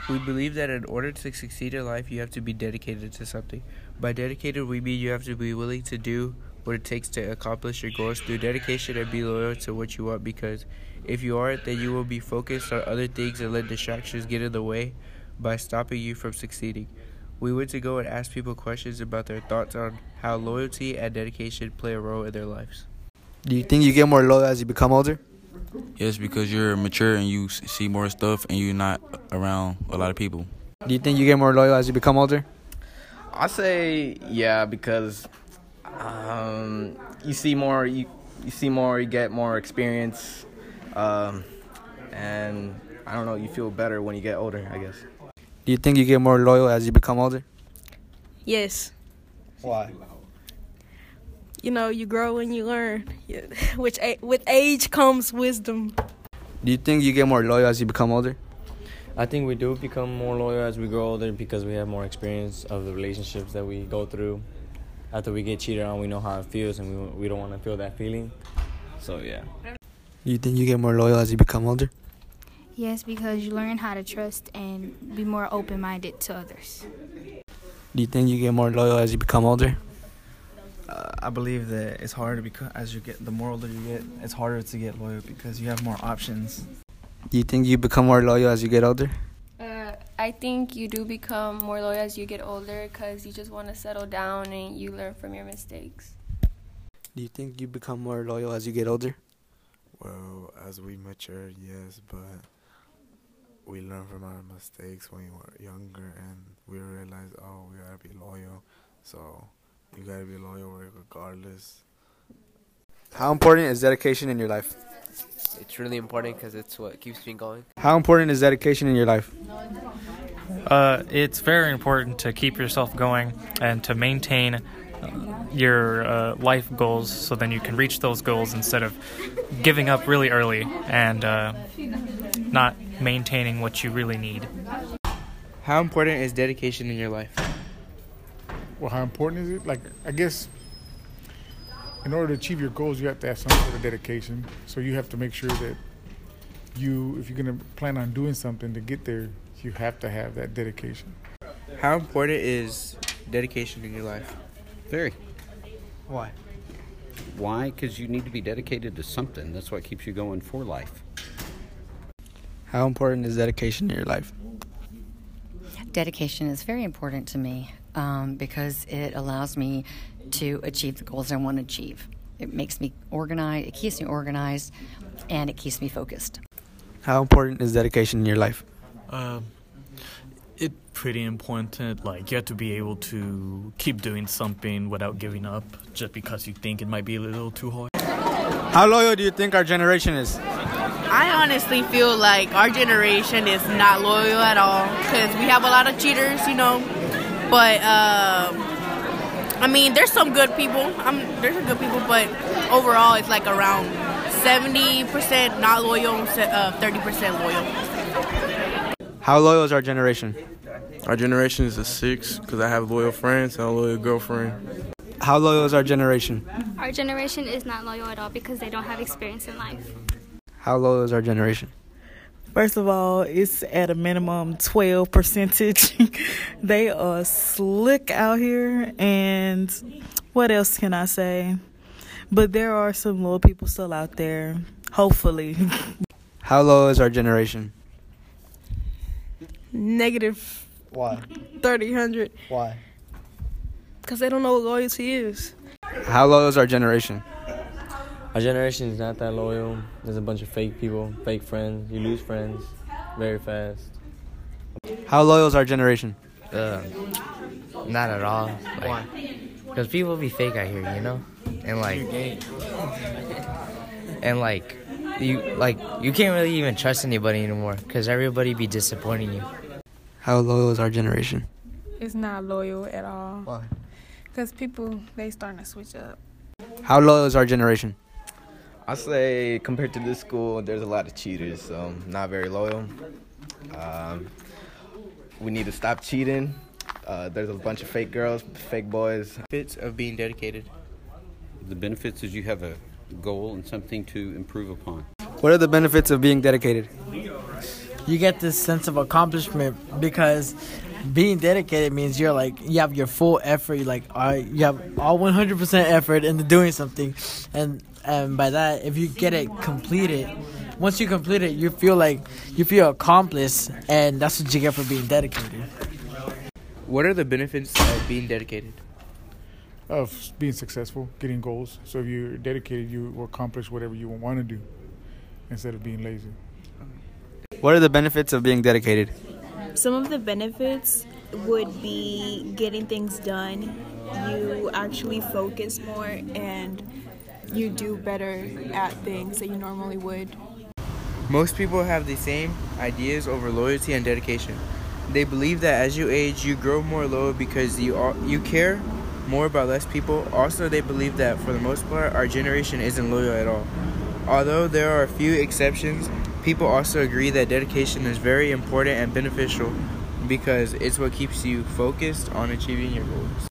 We believe that in order to succeed in life, you have to be dedicated to something. By dedicated, we mean you have to be willing to do what it takes to accomplish your goals through dedication and be loyal to what you want, because if you aren't, then you will be focused on other things and let distractions get in the way by stopping you from succeeding. We went to go and ask people questions about their thoughts on how loyalty and dedication play a role in their lives. Do you think you get more loyal as you become older? Yes, because you're mature and you see more stuff and you're not around a lot of people. Do you think you get more loyal as you become older? I say yeah, because you see more, you get more experience, and I don't know, you feel better when you get older, I guess. Do you think you get more loyal as you become older? Yes. Why? You know, you grow and you learn. With age comes wisdom. Do you think you get more loyal as you become older? I think we do become more loyal as we grow older because we have more experience of the relationships that we go through. After we get cheated on, we know how it feels, and we don't want to feel that feeling. So, yeah. Do you think you get more loyal as you become older? Yes, because you learn how to trust and be more open-minded to others. Do you think you get more loyal as you become older? I believe that it's harder because the more older you get, it's harder to get loyal because you have more options. Do you think you become more loyal as you get older? I think you do become more loyal as you get older because you just want to settle down and you learn from your mistakes. Do you think you become more loyal as you get older? Well, as we mature, yes, but we learn from our mistakes when we were younger, and we realize, oh, we gotta be loyal. So you gotta be loyal regardless. How important is dedication in your life? It's really important because it's what keeps me going. How important is dedication in your life? It's very important to keep yourself going and to maintain your life goals so then you can reach those goals instead of giving up really early and not maintaining what you really need. How important is dedication in your life? Well, how important is it? Like, I guess in order to achieve your goals, you have to have some sort of dedication. So you have to make sure that if you're going to plan on doing something to get there, you have to have that dedication. How important is dedication in your life? Very. Why? Why? Because you need to be dedicated to something. That's what keeps you going for life. How important is dedication in your life? Dedication is very important to me because it allows me to achieve the goals I want to achieve. It makes me organized, it keeps me organized, and it keeps me focused. How important is dedication in your life? It's pretty important. Like, you have to be able to keep doing something without giving up just because you think it might be a little too hard. How loyal do you think our generation is? I honestly feel like our generation is not loyal at all because we have a lot of cheaters, you know. But, I mean, there's some good people. There's some good people, but overall it's like around 70% not loyal, 30% loyal. How loyal is our generation? Our generation is a 6 because I have loyal friends and a loyal girlfriend. How loyal is our generation? Our generation is not loyal at all because they don't have experience in life. How loyal is our generation? First of all, it's at a minimum 12%. They are slick out here, and what else can I say? But there are some loyal people still out there, hopefully. How loyal is our generation? Negative. Why? 300. Why? Because they don't know what loyalty is. How loyal is our generation? Our generation is not that loyal. There's a bunch of fake people, fake friends. You lose friends very fast. How loyal is our generation? Not at all. Why? Because people be fake out here, you know? And you can't really even trust anybody anymore because everybody be disappointing you. How loyal is our generation? It's not loyal at all. Why? Because people, they starting to switch up. How loyal is our generation? I say compared to this school, there's a lot of cheaters, so not very loyal. We need to stop cheating. There's a bunch of fake girls, fake boys. Benefits of being dedicated. The benefits is you have a goal and something to improve upon. What are the benefits of being dedicated? you get this sense of accomplishment because being dedicated means you have your full effort. You have all 100% effort into doing something, and by that, if you get it completed, once you complete it, you feel accomplished, and that's what you get for being dedicated. What are the benefits of being dedicated? Of being successful, getting goals. So if you're dedicated, you will accomplish whatever you want to do instead of being lazy. What are the benefits of being dedicated? Some of the benefits would be getting things done. You actually focus more and you do better at things that you normally would. Most people have the same ideas over loyalty and dedication. They believe that as you age, you grow more loyal because you care more about less people. Also, they believe that for the most part, our generation isn't loyal at all. Although there are a few exceptions, people also agree that dedication is very important and beneficial because it's what keeps you focused on achieving your goals.